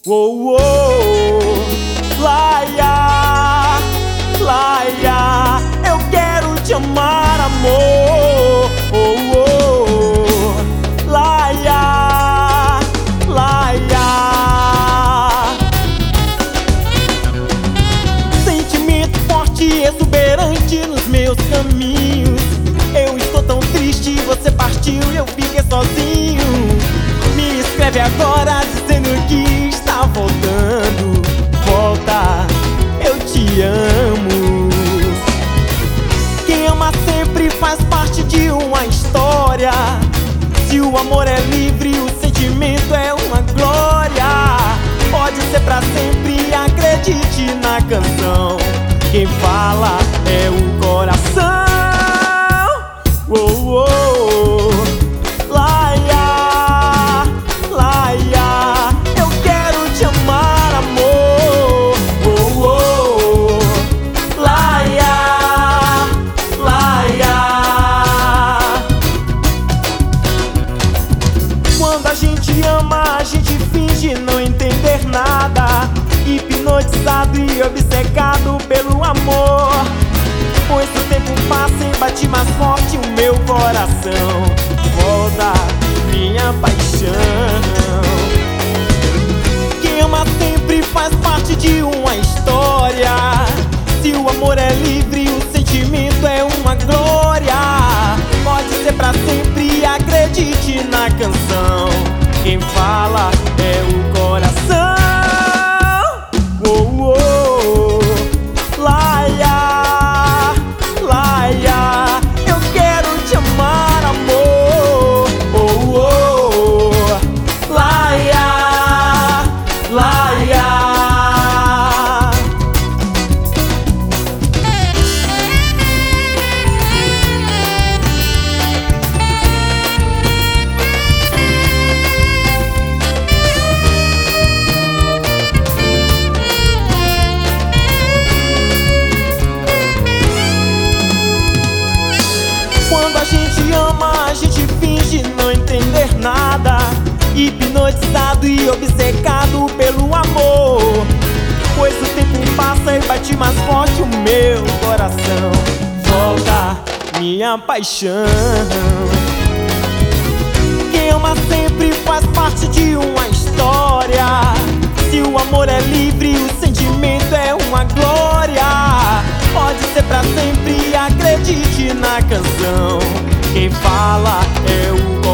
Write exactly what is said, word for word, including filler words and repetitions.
Oh, oh, Laia, Laia, eu quero te amar, amor. Oh, oh, Laia, Laia. Sentimento forte e exuberante nos meus caminhos. Eu estou tão triste, você partiu e eu fiquei sozinho. Me escreve agora dizendo que está voltando. Volta, eu te amo. Quem ama sempre faz parte de uma história. Se o amor é livre, o sentimento é uma glória. Pode ser pra sempre, acredite na canção. Quem fala é o coração. Oh, oh, Laia, Laia, eu quero te amar, amor. Oh, oh, Laia, Laia. Quando a gente ama, a gente finge não entender nada, hipnotizado e obcecado pelo amor. Pois o tempo passa e bate mais forte o meu coração. Volta, minha paixão. Quem ama sempre faz parte de uma história. Se o amor é livre, o sentimento é uma glória. Pode ser pra sempre, acredite na canção. Quem fala é o coração. Oh, oh, Laia, Laia, eu quero te amar, amor. Oh, oh, Laia, Laia. Quando a gente ama, a gente finge não entender nada, hipnotizado e obcecado pelo amor. Pois o tempo passa e bate mais forte o meu coração. Volta, minha paixão. Quem ama sempre faz parte de uma história. Se o amor é livre, o sentimento é uma glória. Pode ser pra sempre, acredite na canção. Quem fala é o